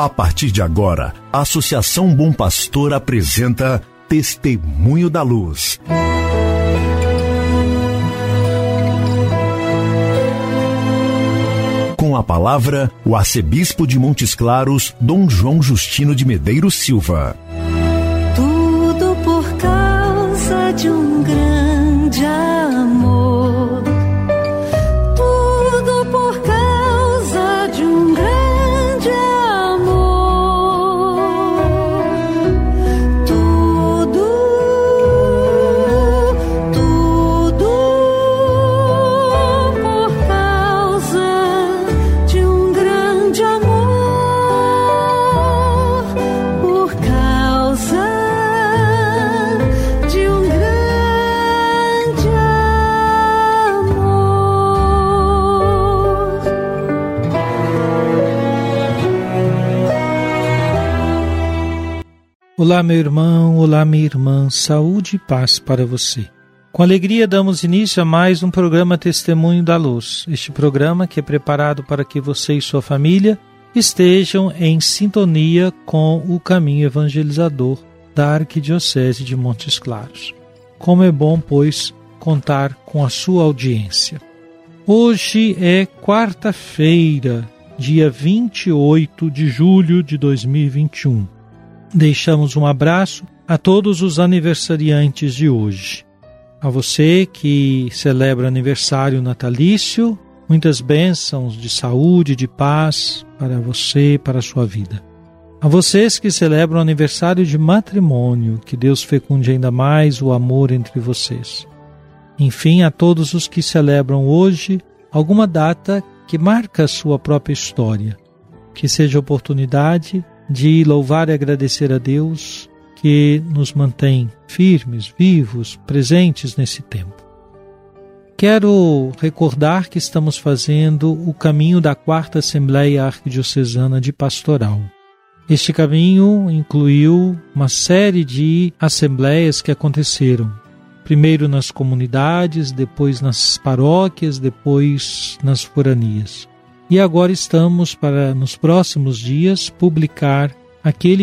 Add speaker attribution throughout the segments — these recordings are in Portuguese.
Speaker 1: A partir de agora, a Associação Bom Pastor apresenta Testemunho da Luz. Com a palavra, o arcebispo de Montes Claros, Dom João Justino de Medeiros Silva.
Speaker 2: Tudo por causa de um grande amor. Tudo por causa de um grande amor. Tudo por causa de um grande amor. Por causa de um grande amor.
Speaker 3: Olá, meu irmão, olá, minha irmã, saúde e paz para você. Com alegria damos início a mais um programa Testemunho da Luz. Este programa que é preparado para que você e sua família estejam em sintonia com o caminho evangelizador da Arquidiocese de Montes Claros. Como é bom, pois, contar com a sua audiência. Hoje é quarta-feira, dia 28 de julho de 2021. Deixamos um abraço a todos os aniversariantes de hoje. A você que celebra aniversário natalício, muitas bênçãos de saúde, de paz para você e para a sua vida. A vocês que celebram aniversário de matrimônio, que Deus fecunde ainda mais o amor entre vocês. Enfim, a todos os que celebram hoje alguma data que marca a sua própria história. Que seja oportunidade de louvar e agradecer a Deus que nos mantém firmes, vivos, presentes nesse tempo. Quero recordar que estamos fazendo o caminho da 4ª Assembleia Arquidiocesana de Pastoral. Este caminho incluiu uma série de assembleias que aconteceram, primeiro nas comunidades, depois nas paróquias, depois nas foranias. E agora estamos para, nos próximos dias, publicar aquele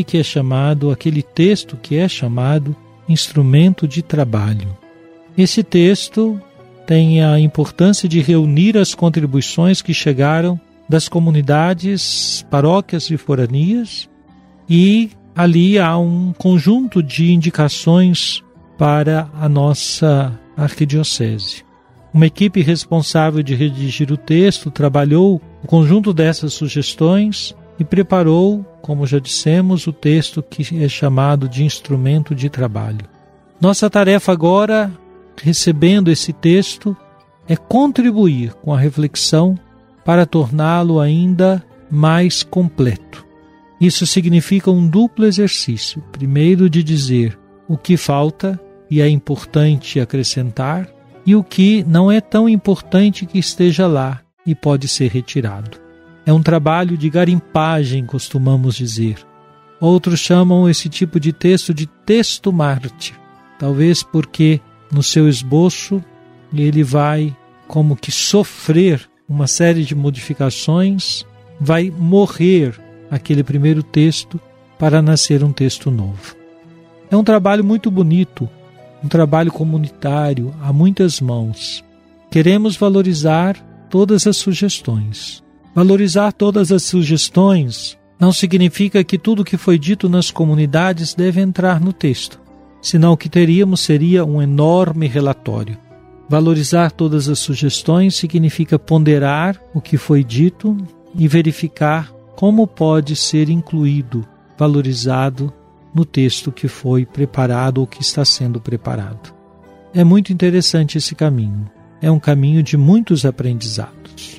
Speaker 3: texto que é chamado Instrumento de Trabalho. Esse texto tem a importância de reunir as contribuições que chegaram das comunidades, paróquias e foranias, e ali há um conjunto de indicações para a nossa arquidiocese. Uma equipe responsável de redigir o texto trabalhou o conjunto dessas sugestões e preparou, como já dissemos, o texto que é chamado de Instrumento de Trabalho. Nossa tarefa agora, recebendo esse texto, é contribuir com a reflexão para torná-lo ainda mais completo. Isso significa um duplo exercício. Primeiro, de dizer o que falta e é importante acrescentar, e o que não é tão importante que esteja lá e pode ser retirado. É um trabalho de garimpagem, costumamos dizer. Outros chamam esse tipo de texto de texto mártir, talvez porque no seu esboço ele vai como que sofrer uma série de modificações, vai morrer aquele primeiro texto para nascer um texto novo. É um trabalho muito bonito, um trabalho comunitário, a muitas mãos. Queremos valorizar todas as sugestões. Valorizar todas as sugestões não significa que tudo que foi dito nas comunidades deve entrar no texto, senão o que teríamos seria um enorme relatório. Valorizar todas as sugestões significa ponderar o que foi dito e verificar como pode ser incluído, valorizado no texto que foi preparado ou que está sendo preparado. É muito interessante esse caminho. É um caminho de muitos aprendizados.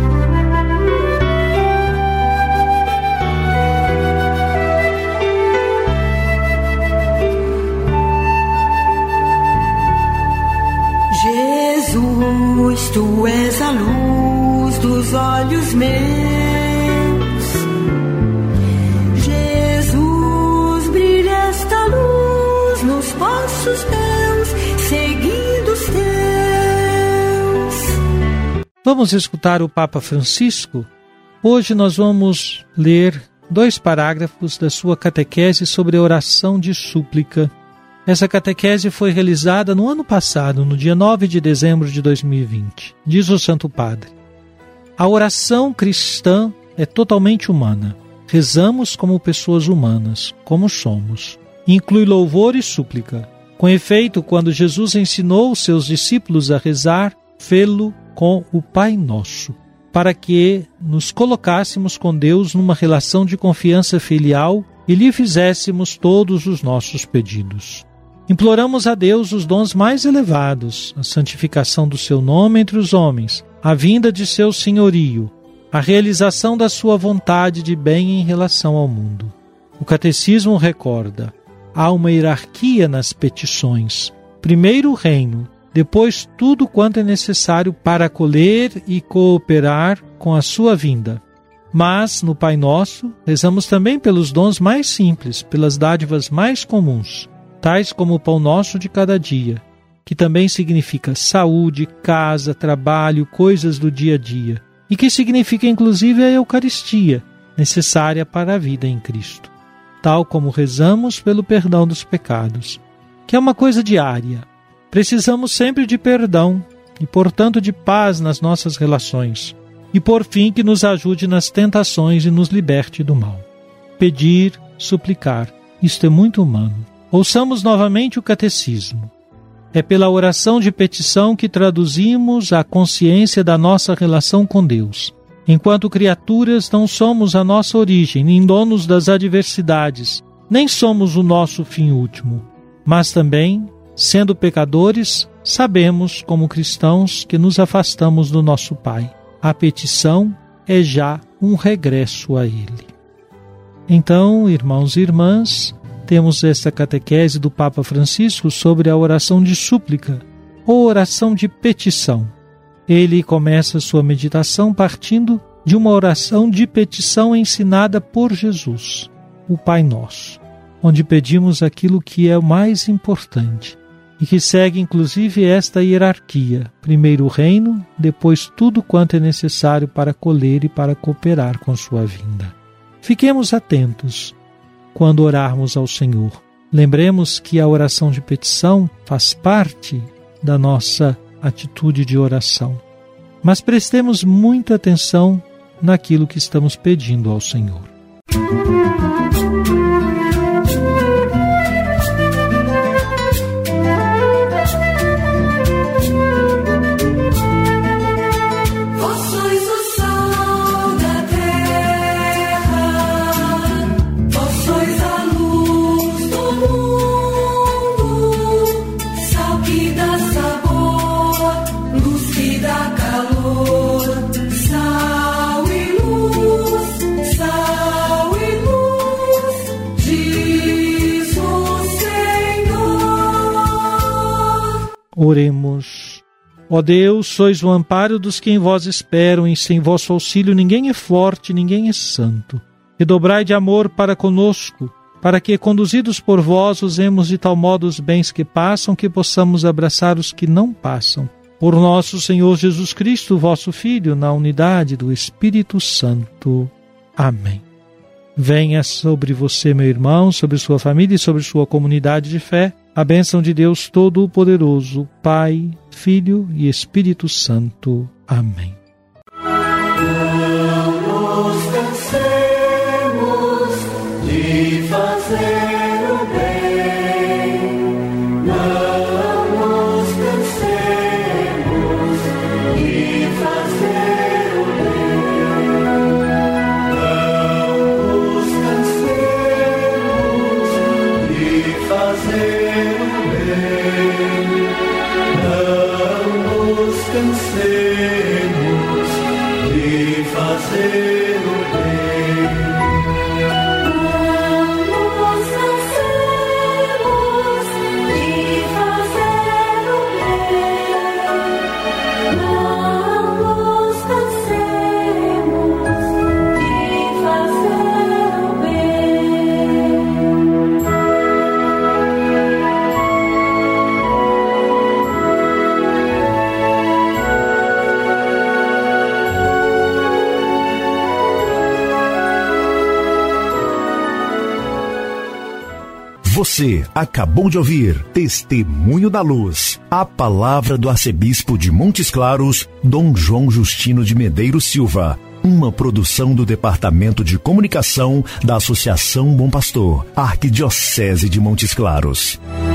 Speaker 2: Jesus, tu és a luz dos olhos meus. Jesus, brilha esta luz nos passos meus, seguindo os teus.
Speaker 3: Vamos escutar o Papa Francisco? Hoje nós vamos ler 2 parágrafos da sua catequese sobre a oração de súplica. Essa catequese foi realizada no ano passado, no dia 9 de dezembro de 2020. Diz o Santo Padre: a oração cristã é totalmente humana. Rezamos como pessoas humanas, como somos. Inclui louvor e súplica. Com efeito, quando Jesus ensinou os seus discípulos a rezar, fê-lo com o Pai Nosso, para que nos colocássemos com Deus numa relação de confiança filial e lhe fizéssemos todos os nossos pedidos. Imploramos a Deus os dons mais elevados, a santificação do seu nome entre os homens, a vinda de seu senhorio, a realização da sua vontade de bem em relação ao mundo. O Catecismo recorda: há uma hierarquia nas petições. Primeiro o reino, depois tudo quanto é necessário para acolher e cooperar com a sua vinda. Mas, no Pai Nosso, rezamos também pelos dons mais simples, pelas dádivas mais comuns, tais como o pão nosso de cada dia, que também significa saúde, casa, trabalho, coisas do dia a dia, e que significa inclusive a Eucaristia, necessária para a vida em Cristo. Tal como rezamos pelo perdão dos pecados, que é uma coisa diária. Precisamos sempre de perdão e, portanto, de paz nas nossas relações. E, por fim, que nos ajude nas tentações e nos liberte do mal. Pedir, suplicar, isto é muito humano. Ouçamos novamente o Catecismo. É pela oração de petição que traduzimos a consciência da nossa relação com Deus. Enquanto criaturas, não somos a nossa origem, nem donos das adversidades, nem somos o nosso fim último. Mas também, sendo pecadores, sabemos, como cristãos, que nos afastamos do nosso Pai. A petição é já um regresso a Ele. Então, irmãos e irmãs, temos esta catequese do Papa Francisco sobre a oração de súplica, ou oração de petição. Ele começa sua meditação partindo de uma oração de petição ensinada por Jesus, o Pai Nosso, onde pedimos aquilo que é o mais importante e que segue inclusive esta hierarquia: primeiro o reino, depois tudo quanto é necessário para acolher e para cooperar com sua vinda. Fiquemos atentos quando orarmos ao Senhor. Lembremos que a oração de petição faz parte da nossa atitude de oração. Mas prestemos muita atenção naquilo que estamos pedindo ao Senhor. Oremos. Ó Deus, sois o amparo dos que em vós esperam, e sem vosso auxílio ninguém é forte, ninguém é santo. Redobrai de amor para conosco, para que, conduzidos por vós, usemos de tal modo os bens que passam, que possamos abraçar os que não passam. Por nosso Senhor Jesus Cristo, vosso Filho, na unidade do Espírito Santo. Amém. Venha sobre você, meu irmão, sobre sua família e sobre sua comunidade de fé, a bênção de Deus Todo-Poderoso, Pai, Filho e Espírito Santo. Amém.
Speaker 2: Não nos cansemos de fazer o bem, não nos cansemos de fazer o bem, não nos cansemos de fazer cansemos de fazer o bem. Não nos cansemos de fazer o bem. Não nos cansemos de fazer o bem.
Speaker 1: Você acabou de ouvir Testemunho da Luz, a palavra do arcebispo de Montes Claros, Dom João Justino de Medeiros Silva. Uma produção do Departamento de Comunicação da Associação Bom Pastor, Arquidiocese de Montes Claros.